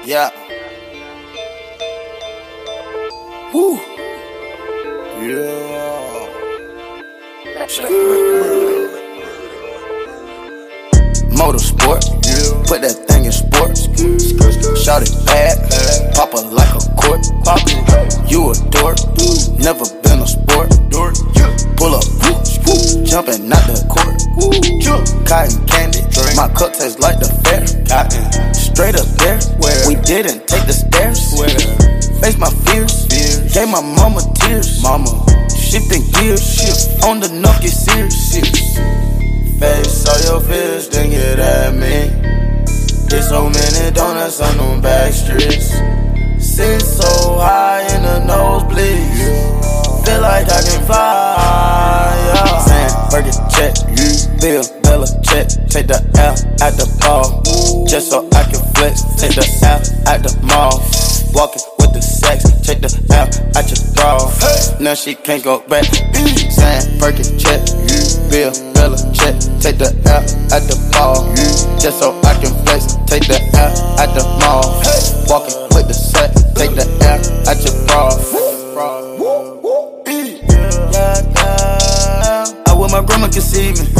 Yeah. Woo. Yeah. Motorsport. Yeah. Put that thing in sports. Shout it bad. Pop it like a court. You a dork. Never been a sport. Pull up. Jumping out the court. Cotton candy. My cup tastes like the fair. Straight up there. We didn't take the stairs. Face my fears. Gave my mama tears. Shifting gears. On the knock get serious. Face all your fears, then get at me. There's so many donuts on them back streets. Sit so high in the nosebleeds. Feel like I can fly, yeah. Sandberg check, Bill Bella check. Take the L at the ball, just so I can flex. Take the L at the mall, walking with the sex. Take the L at your bra, now she can't go back. Sandberg check, Bill Bella check. Take the L at the ball, just so I can flex. Take the L at the mall, walking with the sex. Take the L at your bra. I wish my grandma could see me.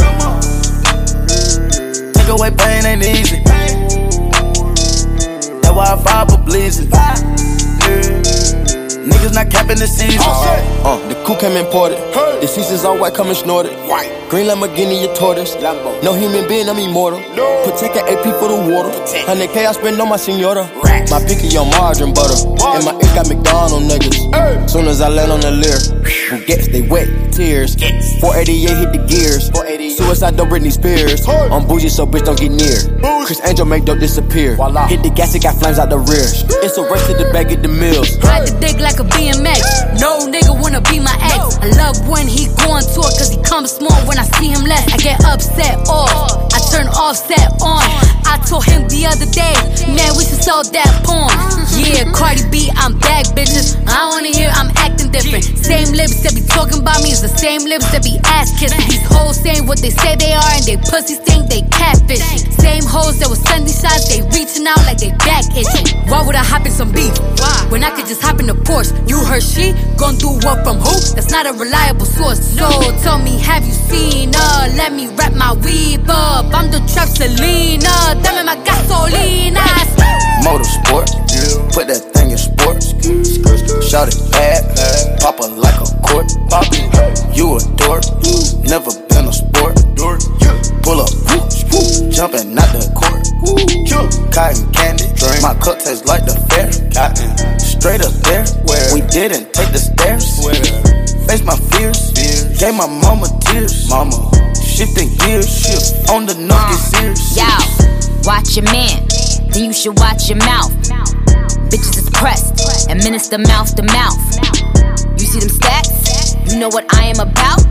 Take away pain ain't easy. That's why I fire for bleeding. Niggas not capping the season. The coupe came imported. The seasons all white, coming snorted. Green Lamborghini, your tortoise. No human being, I'm immortal. Protect the AP for the water. 100K I spend on my senora. My picky on margarine butter. And my ink got McDonald's niggas. Soon as I land on the Lear, who gets they wet tears. 488 hit the gears. Suicide don't Britney Spears. I'm bougie so bitch don't get near. Chris Angel make dope disappear. Hit the gas, it got flames out the rear. It's a race to the bag at the mills. Ride the dick like a BMX. No nigga wanna be my ex. I love when he go on tour cause he comes small. When I see him less, I get upset off. I turn offset on. I told him the other day, man, we should sell that porn. Yeah, Cardi B, I'm back, bitches. I wanna hear I'm acting different. Same lips that be talking about me is the same lips that be ass kissing. These hoes saying what they say they are and they pussies think they catfishing. Same hoes that was sending shots, they reaching out like they back itching. Why would I hop in some beef? When I could just hop in the Porsche. You heard she gon' do what from who? That's not a reliable source. So tell me, have you seen her? Let me wrap my weave up. I'm the trap Selena. Dame my gasolina. Motorsport, put that thing in sports. Shout it bad, pop it like a court. You a dork, never been a sport. Pull up, jumping out the court. Cotton candy, my cup tastes like the fair. Straight up there, we didn't take the stairs. Face my fears, gave my mama tears. Shifting gears, on the knock get serious. Yo, watch your man, then you should watch your mouth. Bitches is pressed, administer mouth to mouth. You see them stats? You know what I am about?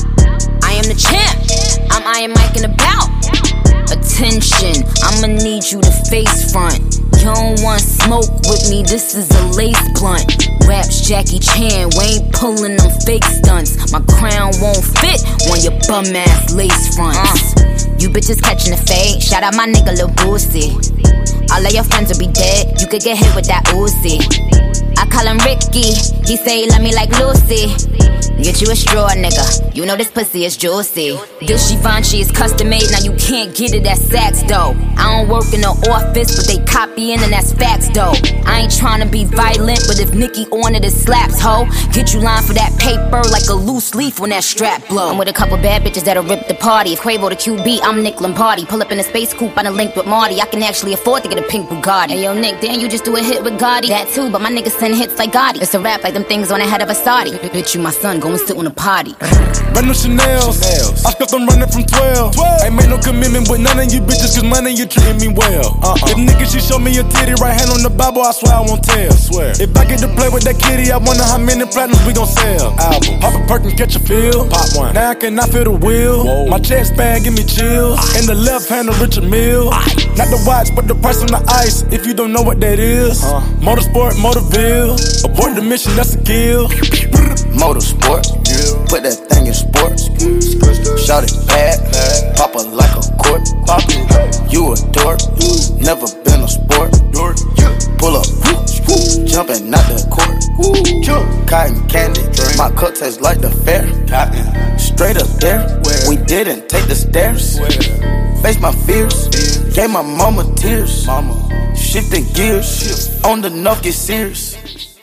I am the champ, I'm Iron Mike and about. Attention, I'ma need you to face front. You don't want smoke with me, this is a lace blunt. Raps Jackie Chan, we ain't pulling them fake stunts. My crown won't fit on your bum ass lace fronts. You bitches catching the fade, shout out my nigga Lil Boosie. All of your friends will be dead, you could get hit with that Uzi. I call him Ricky, he say he love me like Lucy. Get you a straw, nigga, you know this pussy is juicy. This Givenchy is custom made, now you can't get it at Saks though. I don't work in the office, but they copying and that's facts though. I ain't tryna be violent, but if Nicki on it, it slaps, ho. Get you line for that paper like a loose leaf when that strap blow. I'm with a couple bad bitches that'll rip the party. If Quavo the QB, I'm Nick Lombardi. Pull up in a space coupe, I done linked with Marty. I can actually afford to get a pink Bugatti. Hey yo Nick, damn you just do a hit with Gotti. That too, but my niggas send hits like Gotti. It's a rap like them things on the head of a Saudi. Bitch, you my son, go and sit on a potty. Run them Chanels. I skipped them running from 12. Ain't made no commitment with none of you bitches, cause money you treating me well. If nigga she show me a titty, right hand on the Bible, I swear I won't tell. If I get to play with that kitty, I wonder how many platinums we gon' sell. Album. Pop a perk and catch a feel. Pop one. Now I cannot feel the wheel. Whoa. My chest bag give me chills. In the left hand of Richard Mille. Not the watch, but the price on the ice. If you don't know what that is. Motorsport, Motorville. Abort the mission, that's a kill. Motorsport, put that thing in sports. Shout it bad, pop it like a court. You a dork, never been a sport. not the court. Cotton candy, my cup tastes like the fair. Straight up there, we didn't take the stairs. Face my fears, gave my mama tears. Shifting gears, on the knock, get serious.